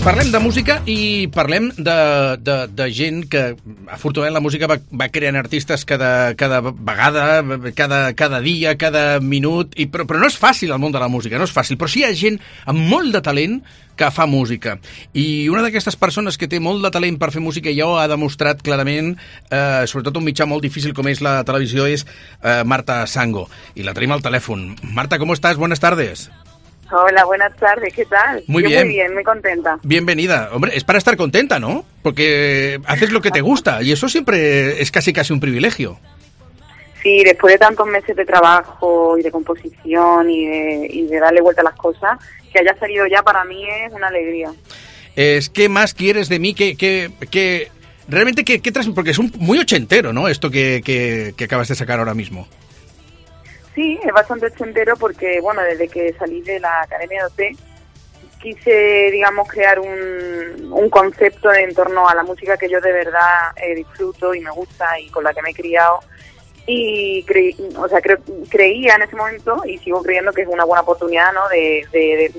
Parlem de música i parlem de gent que, afortunadament, la música va creant artistes cada vegada, cada dia, cada minut, però no és fàcil el món de la música, no és fàcil, però sí hi ha gent amb molt de talent que fa música. I una d'aquestes persones que té molt de talent per fer música i ja ho ha demostrat clarament, sobretot un mitjà molt difícil com és la televisió, és Marta Sango. I la tenim al telèfon. Marta, ¿cómo estás? Buenas tardes. Hola, buenas tardes, ¿qué tal? Muy bien. Muy bien, muy contenta. Bienvenida. Hombre, es para estar contenta, ¿no? Porque haces lo que te gusta y eso siempre es casi un privilegio. Sí, después de tantos meses de trabajo y de composición y de darle vuelta a las cosas, que haya salido ya para mí es una alegría. ¿Qué más quieres de mí? Realmente, ¿qué porque es muy ochentero, ¿no? Esto que acabas de sacar ahora mismo. Sí, es bastante ochentero porque, bueno, desde que salí de la Academia de OT, quise, digamos, crear un concepto en torno a la música que yo de verdad disfruto y me gusta y con la que me he criado. Y creía en ese momento, y sigo creyendo que es una buena oportunidad, ¿no?, de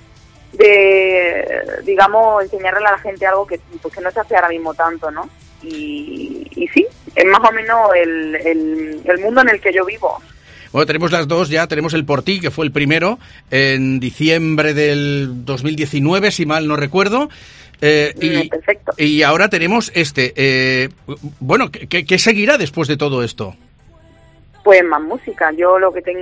digamos, enseñarle a la gente algo que no se hace ahora mismo tanto, ¿no? Y sí, es más o menos el mundo en el que yo vivo. Bueno, tenemos las dos ya, tenemos el Por Ti, que fue el primero, en diciembre del 2019, si mal no recuerdo. Perfecto. Y ahora tenemos este. Bueno, ¿qué seguirá después de todo esto? Pues más música. Yo lo que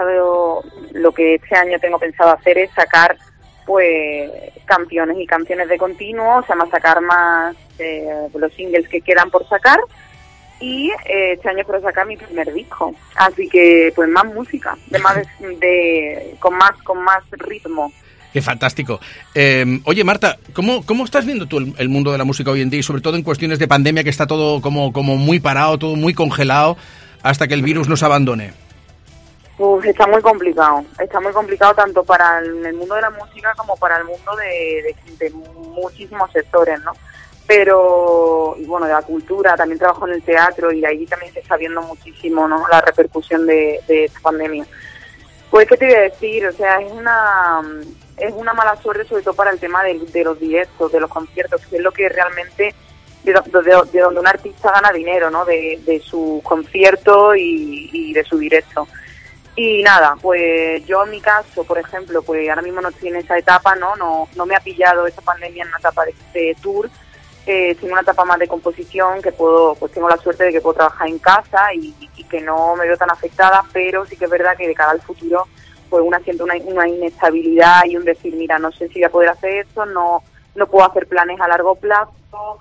este año tengo pensado hacer es sacar, pues, canciones y canciones de continuo, o sea, más sacar más los singles que quedan por sacar. Y este año quiero sacar mi primer disco, así que pues más música, con más ritmo. Qué fantástico. Oye, Marta, ¿cómo estás viendo tú el mundo de la música hoy en día y sobre todo en cuestiones de pandemia, que está todo como muy parado, todo muy congelado hasta que el virus nos abandone? Pues está muy complicado tanto para el mundo de la música como para el mundo de muchísimos sectores, ¿no? Pero, y bueno, de la cultura, también trabajo en el teatro y ahí también se está viendo muchísimo, ¿no?, la repercusión de esta pandemia. Pues, ¿qué te voy a decir? O sea, es una mala suerte, sobre todo para el tema de los directos, de los conciertos, que es lo que realmente, de donde un artista gana dinero, ¿no?, de su concierto y de su directo. Y nada, pues yo en mi caso, por ejemplo, pues ahora mismo no estoy en esa etapa, no me ha pillado esa pandemia en una etapa de tour. Tengo una etapa más de composición que tengo la suerte de que puedo trabajar en casa y que no me veo tan afectada, pero sí que es verdad que de cara al futuro pues siento una inestabilidad y un decir, mira, no sé si voy a poder hacer esto, no puedo hacer planes a largo plazo,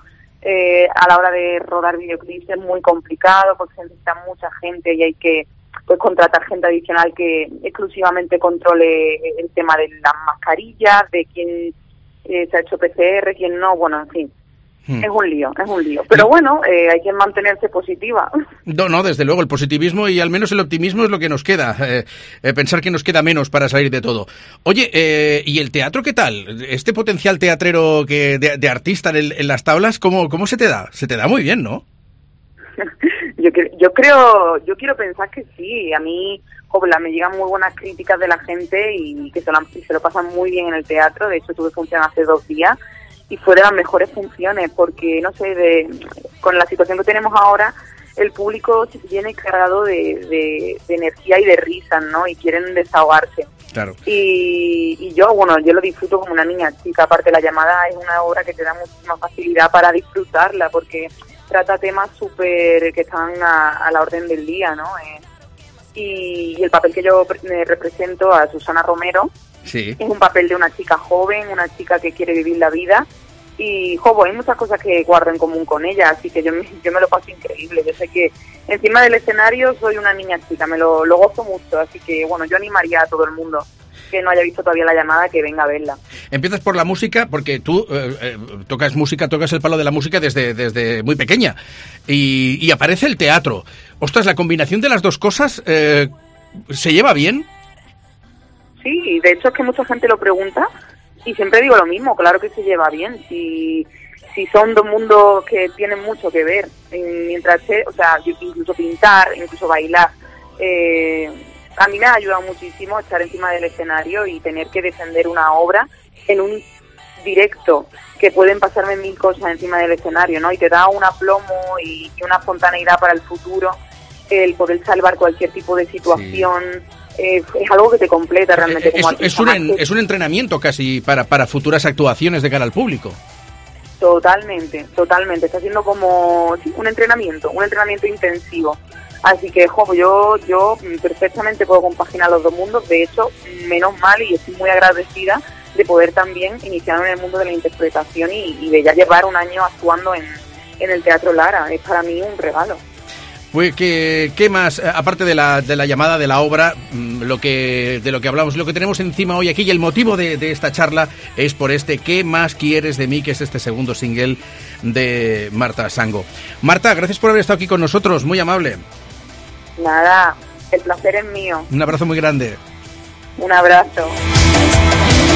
a la hora de rodar videoclips es muy complicado porque se necesita mucha gente y hay que contratar gente adicional que exclusivamente controle el tema de las mascarillas, de quién se ha hecho PCR, quién no, bueno, en fin. Es un lío. Pero bueno, hay que mantenerse positiva. No, desde luego, el positivismo y al menos el optimismo es lo que nos queda. Pensar que nos queda menos para salir de todo. Oye, ¿y el teatro qué tal? Este potencial teatrero de artista en las tablas, ¿cómo se te da? Se te da muy bien, ¿no? Yo quiero pensar que sí. A mí, me llegan muy buenas críticas de la gente y que se lo pasan muy bien en el teatro. De hecho, tuve función hace 2 días. Y fue de las mejores funciones, porque, no sé, con la situación que tenemos ahora, el público se viene cargado de energía y de risas, ¿no? Y quieren desahogarse. Claro. Y yo lo disfruto como una niña chica. Aparte, La Llamada es una obra que te da muchísima facilidad para disfrutarla, porque trata temas súper que están a la orden del día, ¿no? Y el papel que yo represento a Susana Romero, sí, es un papel de una chica joven, una chica que quiere vivir la vida y, hay muchas cosas que guardo en común con ella, así que yo me lo paso increíble. Yo sé que encima del escenario soy una niña chica, me lo gozo mucho, así que, bueno, yo animaría a todo el mundo que no haya visto todavía La Llamada que venga a verla. Empiezas por la música porque tú tocas el palo de la música desde muy pequeña y aparece el teatro. Ostras, la combinación de las dos cosas ¿se lleva bien? Sí, de hecho es que mucha gente lo pregunta y siempre digo lo mismo, claro que se lleva bien, si son dos mundos que tienen mucho que ver, incluso pintar, incluso bailar, a mí me ha ayudado muchísimo estar encima del escenario y tener que defender una obra en un directo, que pueden pasarme 1000 cosas encima del escenario, ¿no? Y te da un aplomo y una espontaneidad para el futuro, el poder salvar cualquier tipo de situación. Sí. Es algo que te completa realmente como artista. Es un entrenamiento casi para futuras actuaciones de cara al público. Totalmente. Está siendo como un entrenamiento intensivo. Así que, yo perfectamente puedo compaginar los dos mundos. De hecho, menos mal, y estoy muy agradecida de poder también iniciar en el mundo de la interpretación y de ya llevar un año actuando en el Teatro Lara. Es para mí un regalo. Pues, ¿qué más? Aparte de la llamada de la obra, de lo que hablamos, lo que tenemos encima hoy aquí, y el motivo de esta charla es por ¿Qué más quieres de mí?, que es este segundo single de Marta Sango. Marta, gracias por haber estado aquí con nosotros, muy amable. Nada, el placer es mío. Un abrazo muy grande. Un abrazo.